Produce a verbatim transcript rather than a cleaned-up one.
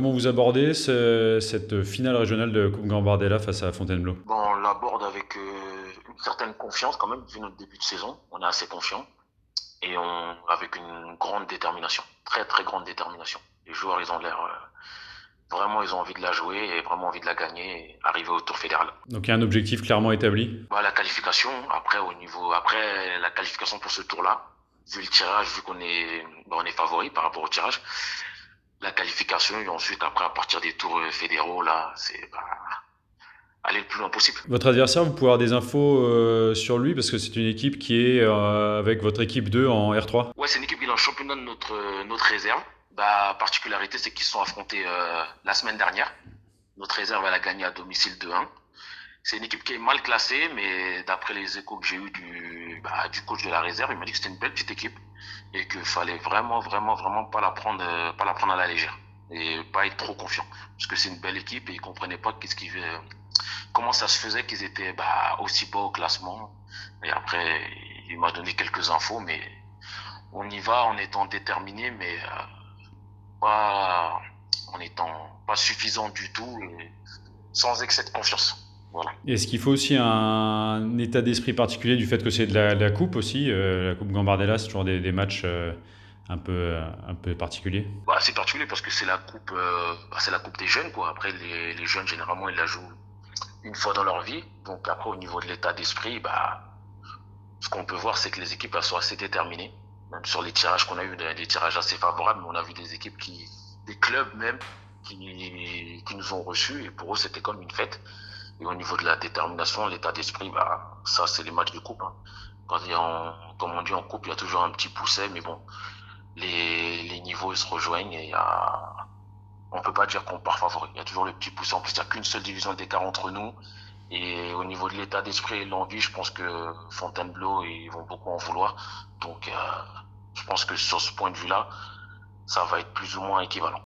Comment vous abordez ce- cette finale régionale de Coupe Gambardella face à Fontainebleau? Bon, on l'aborde avec euh, une certaine confiance quand même, vu notre début de saison. On est assez confiant et on, avec une grande détermination, très très grande détermination. Les joueurs, ils ont l'air euh, vraiment, ils ont envie de la jouer et vraiment envie de la gagner et arriver au tour fédéral. Donc il y a un objectif clairement établi. Bah, la qualification, après au niveau, après la qualification pour ce tour-là, vu le tirage, vu qu'on est, bah, on est favori par rapport au tirage, la qualification et ensuite après à partir des tours euh, fédéraux là, c'est bah, aller le plus loin possible. Votre adversaire, vous pouvez avoir des infos euh, sur lui parce que c'est une équipe qui est euh, avec votre équipe deux en R trois. Ouais, c'est une équipe qui est dans le championnat de notre, euh, notre réserve. Bah, particularité, c'est qu'ils se sont affrontés euh, la semaine dernière. Notre réserve, elle a gagné à domicile deux un. C'est une équipe qui est mal classée, mais d'après les échos que j'ai eus du, bah, du coach de la réserve, il m'a dit que c'était une belle petite équipe et qu'il fallait vraiment, vraiment, vraiment pas la prendre, euh, pas la prendre à la légère et pas être trop confiant. Parce que c'est une belle équipe et ils comprenaient pas qu'est-ce qu'ils, euh, comment ça se faisait qu'ils étaient bah, aussi bas au classement. Et après, il m'a donné quelques infos, mais on y va en étant déterminé, mais euh, pas en étant pas suffisant du tout et sans excès de confiance. Voilà. Est-ce qu'il faut aussi un état d'esprit particulier du fait que c'est de la, de la coupe aussi euh, La Coupe Gambardella, c'est toujours des, des matchs euh, un, peu, euh, un peu particuliers. Bah, c'est particulier parce que c'est la coupe, euh, bah, c'est la coupe des jeunes quoi. Après les, les jeunes généralement ils la jouent une fois dans leur vie. Donc après au niveau de l'état d'esprit, bah ce qu'on peut voir c'est que les équipes elles sont assez déterminées. Même sur les tirages qu'on a eu, des, des tirages assez favorables, mais on a vu des équipes qui, des clubs même qui, qui nous ont reçus et pour eux c'était comme une fête. Et au niveau de la détermination, l'état d'esprit, bah ça c'est les matchs de coupe. Hein. Quand il y a en, comme on dit en coupe, il y a toujours un petit pousset, mais bon, les, les niveaux ils se rejoignent et il y a, on peut pas dire qu'on part favori. Il y a toujours le petit poussé. En plus, il n'y a qu'une seule division d'écart entre nous. Et au niveau de l'état d'esprit et de l'envie, je pense que Fontainebleau, ils vont beaucoup en vouloir. Donc, euh, je pense que sur ce point de vue-là, ça va être plus ou moins équivalent.